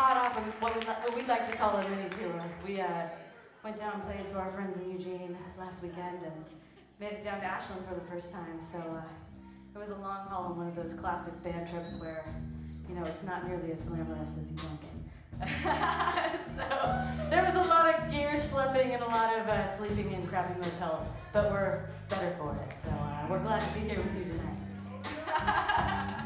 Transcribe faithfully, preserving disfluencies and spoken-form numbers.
hot off of what we what we like to call a mini tour. We uh, went down and played for our friends in Eugene last weekend and made it down to Ashland for the first time. So uh, it was a long haul on one of those classic band trips where, you know, it's not nearly as glamorous as you think. So there was a lot of gear schlepping and a lot of uh, sleeping in crappy motels, but we're better for it. So uh, we're glad to be here with you tonight.